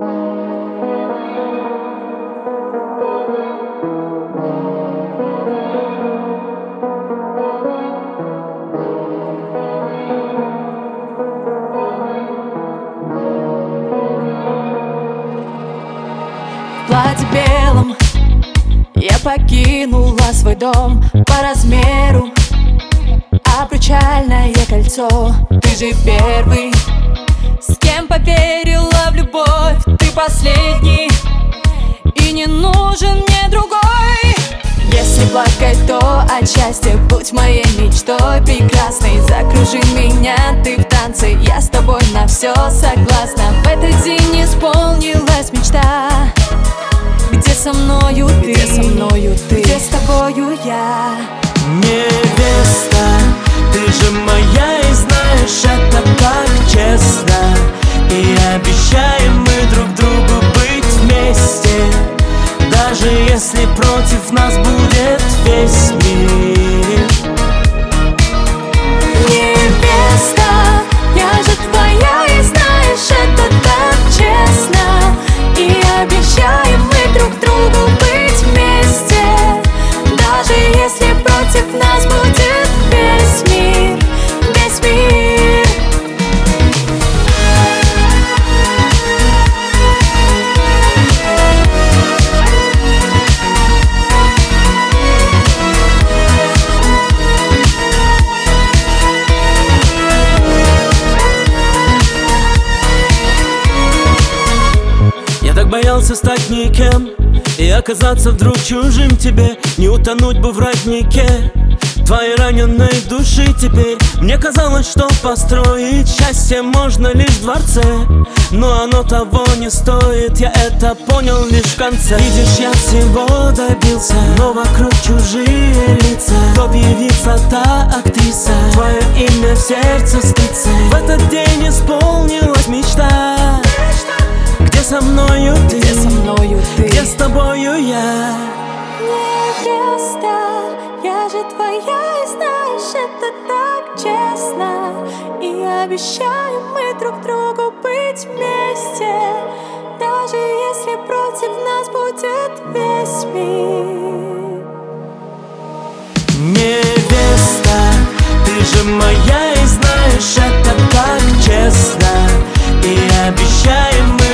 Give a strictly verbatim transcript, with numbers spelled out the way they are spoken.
В платье белом я покинула свой дом по размеру. Обручальное кольцо, ты же первый, с кем поверила в любовь. Ты последний, и не нужен мне другой. Если плакать, то от счастья будь моей мечтой прекрасной. Закружи меня, ты в танце, я с тобой на все согласна. В этот день исполнилась мечта. Где со мною ты, где со мною ты, где с тобою я? Невеста, ты же моя, и знаешь, это так честно. И обещаем мы друг другу быть вместе, даже если против нас будет весь мир. Невеста, я же твоя, и знаешь, это так честно. И обещаем мы друг другу быть вместе, даже если против нас будет весь мир, весь мир. Я так боялся стать никем и оказаться вдруг чужим тебе. Не утонуть бы в роднике твоей раненой души теперь. Мне казалось, что построить счастье можно лишь в дворце, но оно того не стоит, я это понял лишь в конце. Видишь, я всего добился, но вокруг чужие лица. Кто певица, та актриса, твое имя в сердце спится. В этот день исполнилась мечта. Где со мною ты, где со мною ты, где с тобою я? Невеста, я же твоя, и знаешь, это так честно. И обещаем мы друг другу быть вместе, даже если против нас будет весь мир. Невеста, ты же моя, и знаешь, это так честно. И обещаем мы